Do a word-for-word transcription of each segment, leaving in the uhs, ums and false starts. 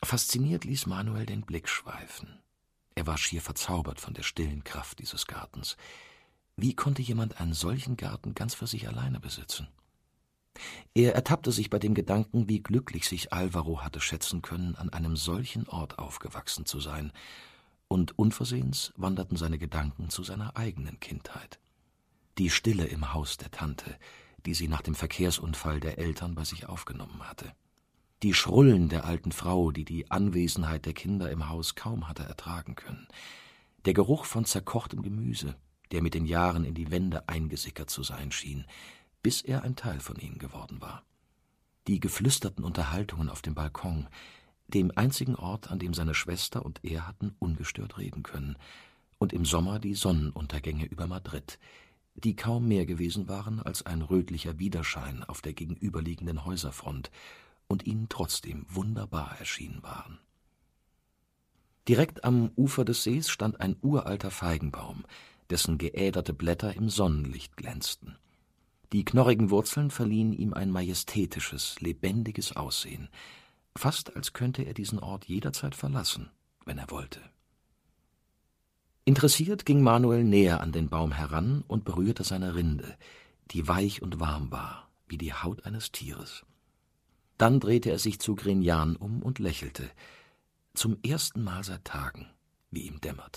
Fasziniert ließ Manuel den Blick schweifen. Er war schier verzaubert von der stillen Kraft dieses Gartens. Wie konnte jemand einen solchen Garten ganz für sich alleine besitzen? Er ertappte sich bei dem Gedanken, wie glücklich sich Alvaro hatte schätzen können, an einem solchen Ort aufgewachsen zu sein, und unversehens wanderten seine Gedanken zu seiner eigenen Kindheit. Die Stille im Haus der Tante, die sie nach dem Verkehrsunfall der Eltern bei sich aufgenommen hatte. Die Schrullen der alten Frau, die die Anwesenheit der Kinder im Haus kaum hatte ertragen können. Der Geruch von zerkochtem Gemüse, der mit den Jahren in die Wände eingesickert zu sein schien, bis er ein Teil von ihnen geworden war. Die geflüsterten Unterhaltungen auf dem Balkon, dem einzigen Ort, an dem seine Schwester und er hatten ungestört reden können, und im Sommer die Sonnenuntergänge über Madrid, die kaum mehr gewesen waren als ein rötlicher Widerschein auf der gegenüberliegenden Häuserfront und ihnen trotzdem wunderbar erschienen waren. Direkt am Ufer des Sees stand ein uralter Feigenbaum, dessen geäderte Blätter im Sonnenlicht glänzten. Die knorrigen Wurzeln verliehen ihm ein majestätisches, lebendiges Aussehen, fast als könnte er diesen Ort jederzeit verlassen, wenn er wollte. Interessiert ging Manuel näher an den Baum heran und berührte seine Rinde, die weich und warm war, wie die Haut eines Tieres. Dann drehte er sich zu Grignán um und lächelte, zum ersten Mal seit Tagen, wie ihm dämmerte.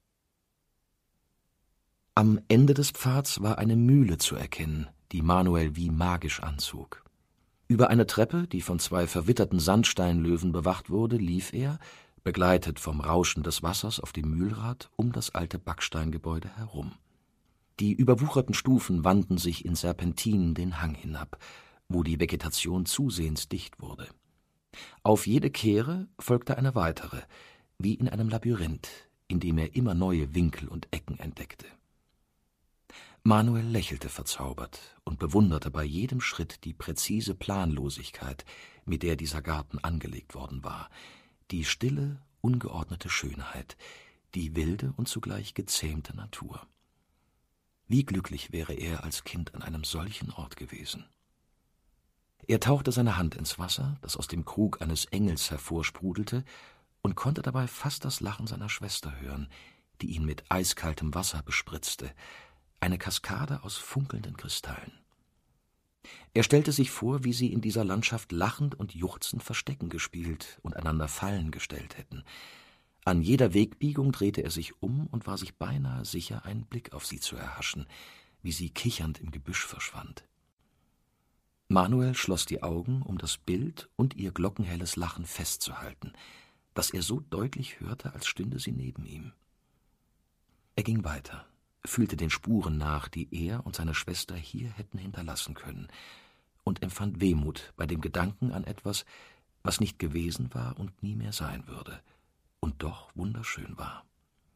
Am Ende des Pfads war eine Mühle zu erkennen, die Manuel wie magisch anzog. Über eine Treppe, die von zwei verwitterten Sandsteinlöwen bewacht wurde, lief er, begleitet vom Rauschen des Wassers auf dem Mühlrad, um das alte Backsteingebäude herum. Die überwucherten Stufen wandten sich in Serpentinen den Hang hinab, wo die Vegetation zusehends dicht wurde. Auf jede Kehre folgte eine weitere, wie in einem Labyrinth, in dem er immer neue Winkel und Ecken entdeckte. Manuel lächelte verzaubert und bewunderte bei jedem Schritt die präzise Planlosigkeit, mit der dieser Garten angelegt worden war, die stille, ungeordnete Schönheit, die wilde und zugleich gezähmte Natur. Wie glücklich wäre er als Kind an einem solchen Ort gewesen. Er tauchte seine Hand ins Wasser, das aus dem Krug eines Engels hervorsprudelte, und konnte dabei fast das Lachen seiner Schwester hören, die ihn mit eiskaltem Wasser bespritzte, eine Kaskade aus funkelnden Kristallen. Er stellte sich vor, wie sie in dieser Landschaft lachend und juchzend Verstecken gespielt und einander Fallen gestellt hätten. An jeder Wegbiegung drehte er sich um und war sich beinahe sicher, einen Blick auf sie zu erhaschen, wie sie kichernd im Gebüsch verschwand. Manuel schloss die Augen, um das Bild und ihr glockenhelles Lachen festzuhalten, das er so deutlich hörte, als stünde sie neben ihm. Er ging weiter, fühlte den Spuren nach, die er und seine Schwester hier hätten hinterlassen können, und empfand Wehmut bei dem Gedanken an etwas, was nicht gewesen war und nie mehr sein würde, und doch wunderschön war.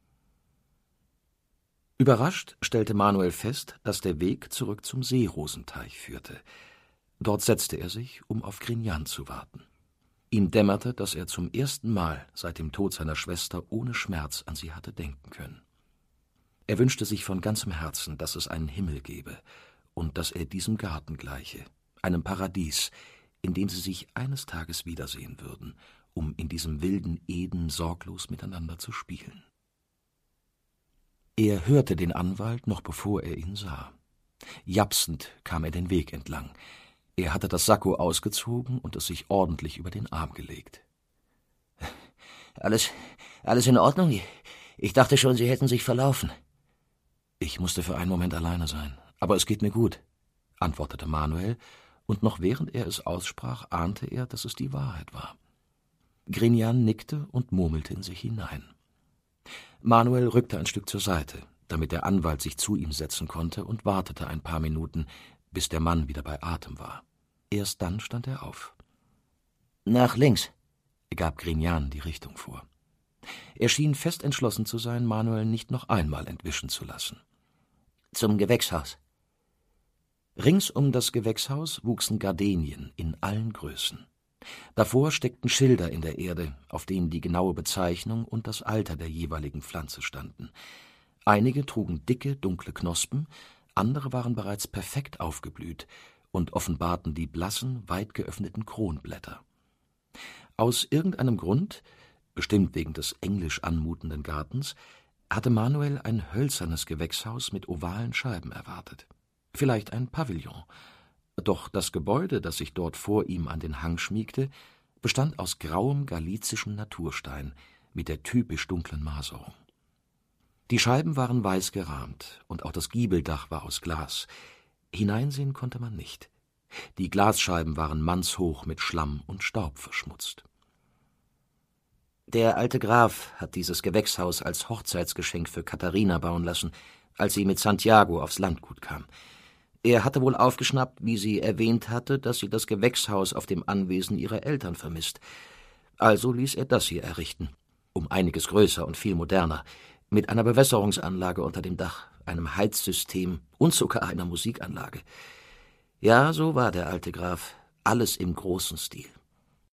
Überrascht stellte Manuel fest, dass der Weg zurück zum Seerosenteich führte. Dort setzte er sich, um auf Grignán zu warten. Ihm dämmerte, dass er zum ersten Mal seit dem Tod seiner Schwester ohne Schmerz an sie hatte denken können. Er wünschte sich von ganzem Herzen, dass es einen Himmel gebe und dass er diesem Garten gleiche, einem Paradies, in dem sie sich eines Tages wiedersehen würden, um in diesem wilden Eden sorglos miteinander zu spielen. Er hörte den Anwalt, noch bevor er ihn sah. Japsend kam er den Weg entlang. Er hatte das Sakko ausgezogen und es sich ordentlich über den Arm gelegt. »Alles, alles in Ordnung? Ich dachte schon, Sie hätten sich verlaufen.« »Ich musste für einen Moment alleine sein, aber es geht mir gut«, antwortete Manuel, und noch während er es aussprach, ahnte er, dass es die Wahrheit war. Grignán nickte und murmelte in sich hinein. Manuel rückte ein Stück zur Seite, damit der Anwalt sich zu ihm setzen konnte, und wartete ein paar Minuten, bis der Mann wieder bei Atem war. Erst dann stand er auf. »Nach links«, gab Grignán die Richtung vor. Er schien fest entschlossen zu sein, Manuel nicht noch einmal entwischen zu lassen. »Zum Gewächshaus.« Rings um das Gewächshaus wuchsen Gardenien in allen Größen. Davor steckten Schilder in der Erde, auf denen die genaue Bezeichnung und das Alter der jeweiligen Pflanze standen. Einige trugen dicke, dunkle Knospen, andere waren bereits perfekt aufgeblüht und offenbarten die blassen, weit geöffneten Kronblätter. Aus irgendeinem Grund, bestimmt wegen des englisch anmutenden Gartens, hatte Manuel ein hölzernes Gewächshaus mit ovalen Scheiben erwartet. Vielleicht ein Pavillon. Doch das Gebäude, das sich dort vor ihm an den Hang schmiegte, bestand aus grauem galizischem Naturstein mit der typisch dunklen Maserung. Die Scheiben waren weiß gerahmt, und auch das Giebeldach war aus Glas. Hineinsehen konnte man nicht. Die Glasscheiben waren mannshoch mit Schlamm und Staub verschmutzt. »Der alte Graf hat dieses Gewächshaus als Hochzeitsgeschenk für Katharina bauen lassen, als sie mit Santiago aufs Landgut kam. Er hatte wohl aufgeschnappt, wie sie erwähnt hatte, dass sie das Gewächshaus auf dem Anwesen ihrer Eltern vermisst. Also ließ er das hier errichten, um einiges größer und viel moderner, mit einer Bewässerungsanlage unter dem Dach, einem Heizsystem und sogar einer Musikanlage. Ja, so war der alte Graf, alles im großen Stil.